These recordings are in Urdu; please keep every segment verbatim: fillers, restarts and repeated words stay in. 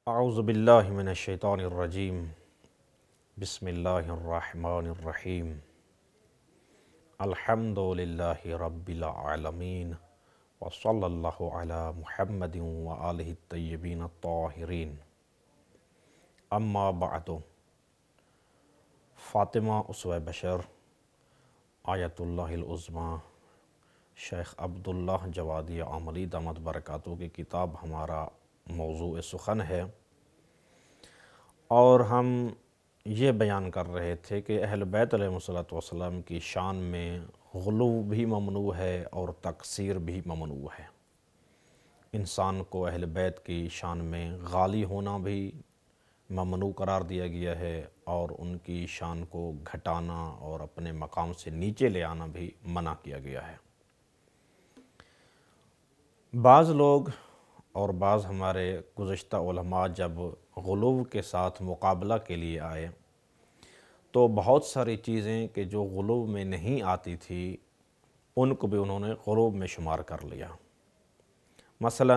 اعوذ باللہ من الشیطان الرجیم بسم اللہ الرحمن الرحیم الحمد للہ رب العالمین وصلی اللہ علی محمد وآلہ الطیبین الطاہرین اما بعد فاطمہ اسوہ بشر آیت اللہ العظمیٰ شیخ عبداللہ جوادی عاملی دامت برکاتہ کی کتاب ہمارا موضوع سخن ہے، اور ہم یہ بیان کر رہے تھے کہ اہل بیت علیہ الصلوۃ والسلام کی شان میں غلو بھی ممنوع ہے اور تقصیر بھی ممنوع ہے۔ انسان کو اہل بیت کی شان میں غالی ہونا بھی ممنوع قرار دیا گیا ہے، اور ان کی شان کو گھٹانا اور اپنے مقام سے نیچے لے آنا بھی منع کیا گیا ہے۔ بعض لوگ اور بعض ہمارے گزشتہ علماء جب غلو کے ساتھ مقابلہ کے لیے آئے تو بہت ساری چیزیں کہ جو غلو میں نہیں آتی تھی ان کو بھی انہوں نے غلو میں شمار کر لیا۔ مثلا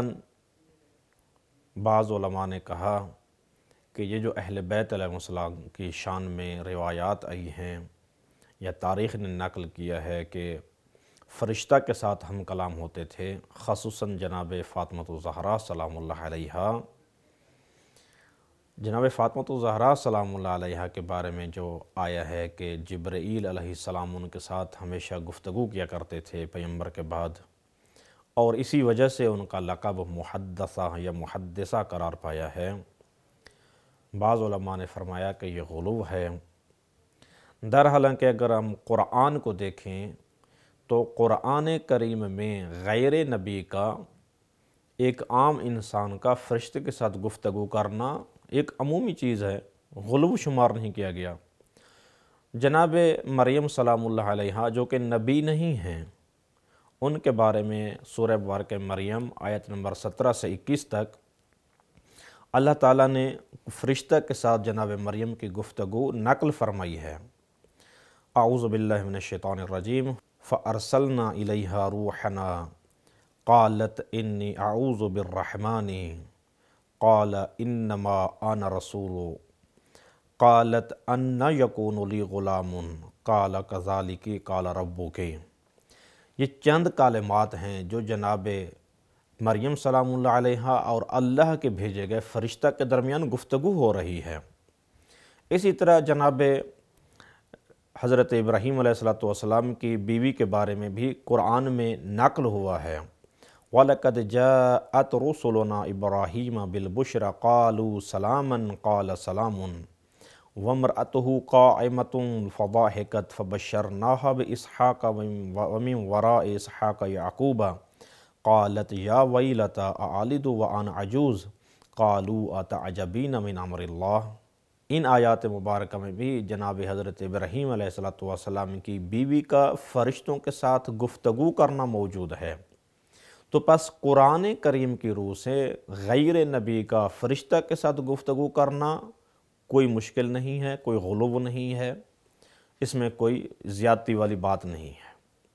بعض علماء نے کہا کہ یہ جو اہل بیت علیہ السلام کی شان میں روایات آئی ہیں یا تاریخ نے نقل کیا ہے کہ فرشتہ کے ساتھ ہم کلام ہوتے تھے، خصوصاً جناب فاطمہ الزہرا سلام اللہ علیہا۔ جناب فاطمہ الزہرا سلام اللہ علیہا کے بارے میں جو آیا ہے کہ جبرائیل علیہ السلام ان کے ساتھ ہمیشہ گفتگو کیا کرتے تھے پیغمبر کے بعد، اور اسی وجہ سے ان کا لقب محدثہ یا محدثہ قرار پایا ہے۔ بعض علماء نے فرمایا کہ یہ غلو ہے۔ در حالانکہ اگر ہم قرآن کو دیکھیں تو قرآن کریم میں غیر نبی کا، ایک عام انسان کا فرشتے کے ساتھ گفتگو کرنا ایک عمومی چیز ہے، غلو شمار نہیں کیا گیا۔ جناب مریم سلام اللہ علیہا جو کہ نبی نہیں ہیں، ان کے بارے میں سورہ مبارک مریم آیت نمبر سترہ سے اکیس تک اللہ تعالیٰ نے فرشتہ کے ساتھ جناب مریم کی گفتگو نقل فرمائی ہے۔ اعوذ باللہ من الشیطان الرجیم فَأَرْسَلْنَا إِلَيْهَا رُوحَنَا قَالَتْ إِنِّي أَعُوذُ بِالرَّحْمَنِ قَالَ إِنَّمَا أَنَا رَسُولُ قَالَتْ أَنَّ يَكُونُ لِي غُلَامٌ قَالَ كَذَلِكِ قَالَ رَبُّكِ۔ یہ چند کلمات ہیں جو جناب مریم سلام اللہ علیہا اور اللہ کے بھیجے گئے فرشتہ کے درمیان گفتگو ہو رہی ہے۔ اسی طرح جناب حضرت ابراہیم علیہ السلام کی بیوی کے بارے میں بھی قرآن میں نقل ہوا ہے۔ وَلَقَدْ جَاءَتْ رُسُلُنَا إِبْرَاهِيمَ بِالْبُشْرَى قَالُوا سَلَامًا قَالَ سَلَامٌ وَامْرَأَتُهُ قَائِمَةٌ فَضَحِكَتْ فَبَشَّرْنَاهَا بِإِسْحَاقَ وَمِنْ وَرَاءِ إِسْحَاقَ يَعْقُوبَ قَالَتْ يَا وَيْلَتَا أَأَلِدُ وَأَنَا عَجُوزٌ قَالُوا أَتَعْجَبِينَ مِنْ أَمْرِ اللَّهِ۔ ان آیات مبارکہ میں بھی جناب حضرت ابراہیم علیہ السلام کی بیوی کا فرشتوں کے ساتھ گفتگو کرنا موجود ہے۔ تو پس قرآن کریم کی روح سے غیر نبی کا فرشتہ کے ساتھ گفتگو کرنا کوئی مشکل نہیں ہے، کوئی غلو نہیں ہے، اس میں کوئی زیادتی والی بات نہیں ہے۔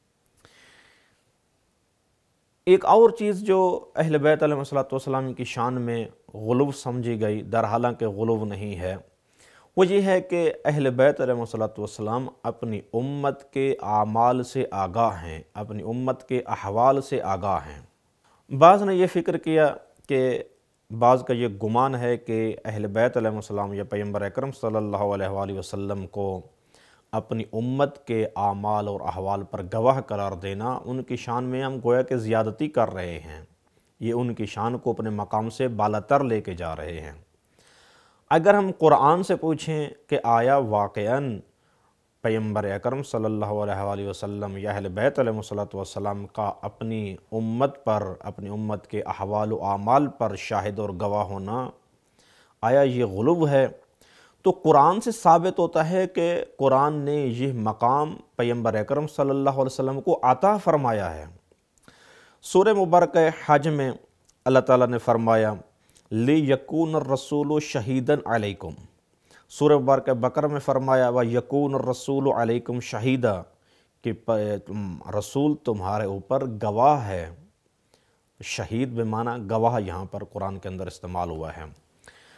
ایک اور چیز جو اہل بیت علیہ السلام کی شان میں غلو سمجھی گئی، در حالانکہ غلو نہیں ہے، وہ یہ ہے کہ اہل بیت علیہ السلام اپنی امت کے اعمال سے آگاہ ہیں، اپنی امت کے احوال سے آگاہ ہیں۔ بعض نے یہ فکر کیا کہ بعض کا یہ گمان ہے کہ اہل بیت علیہ السلام یا پیغمبر اکرم صلی اللہ علیہ وآلہ وسلم کو اپنی امت کے اعمال اور احوال پر گواہ قرار دینا ان کی شان میں ہم گویا کہ زیادتی کر رہے ہیں، یہ ان کی شان کو اپنے مقام سے بالاتر لے کے جا رہے ہیں۔ اگر ہم قرآن سے پوچھیں کہ آیا واقعاً پیغمبر اکرم صلی اللہ علیہ وآلہ وسلم یا اہل بیت علیہ السلام کا اپنی امت پر، اپنی امت کے احوال و اعمال پر شاہد اور گواہ ہونا، آیا یہ غلو ہے؟ تو قرآن سے ثابت ہوتا ہے کہ قرآن نے یہ مقام پیغمبر اکرم صلی اللہ علیہ وسلم کو عطا فرمایا ہے۔ سورہ مبارکہ حج میں اللہ تعالیٰ نے فرمایا لِيَكُونَ الرَّسُولُ شَهِيدًا عَلَيْكُمْ۔ سورہ مبارکہ بقرہ میں فرمایا وَيَكُونَ الرَّسُولُ عَلَيْكُمْ شَهِيدًا، کہ رسول تمہارے اوپر گواہ ہے۔ شہید بمعنی گواہ یہاں پر قرآن کے اندر استعمال ہوا ہے۔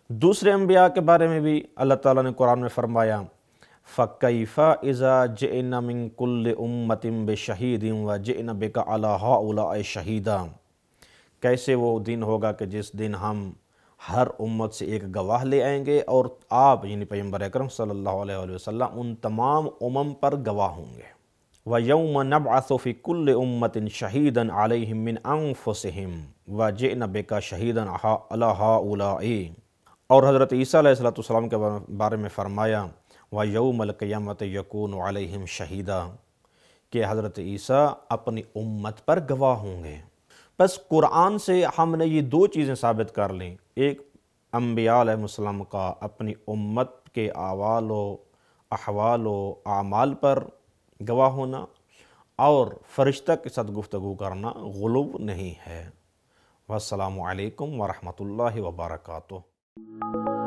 دوسرے انبیاء کے بارے میں بھی اللہ تعالیٰ نے قرآن میں فرمایا فَكَيْفَ إِذَا جِئْنَا مِن كُلِّ أُمَّةٍ بِشَهِيدٍ وَجِئْنَا بِكَ عَلَى هَؤُلَاءِ شَهِيدًا، کیسے وہ دن ہوگا کہ جس دن ہم ہر امت سے ایک گواہ لے آئیں گے اور آپ یعنی پیغمبر اکرم صلی اللہ علیہ وآلہ وسلم ان تمام امم پر گواہ ہوں گے۔ وَيَوْمَ نَبْعَثُ فِي كُلِّ أُمَّةٍ شَهِيدًا عَلَيْهِمْ مِنْ أَنفُسِهِمْ وَجِئْنَا بِكَ شَهِيدًا عَلَى هَؤُلَاءِ، اور حضرت عیسیٰ علیہ السلام کے بارے میں فرمایا وَيَوْمَ الْقِيَامَةِ يَكُونُ عَلَيْهِمْ شَهِيدًا، کہ حضرت عیسیٰ اپنی امت پر گواہ ہوں گے۔ بس قرآن سے ہم نے یہ دو چیزیں ثابت کر لیں، ایک انبیاء علیہ السلام کا اپنی امت کے اعوال و احوال و اعمال پر گواہ ہونا، اور فرشتہ کے ساتھ گفتگو کرنا غلو نہیں ہے۔ والسلام علیکم ورحمۃ اللہ وبرکاتہ۔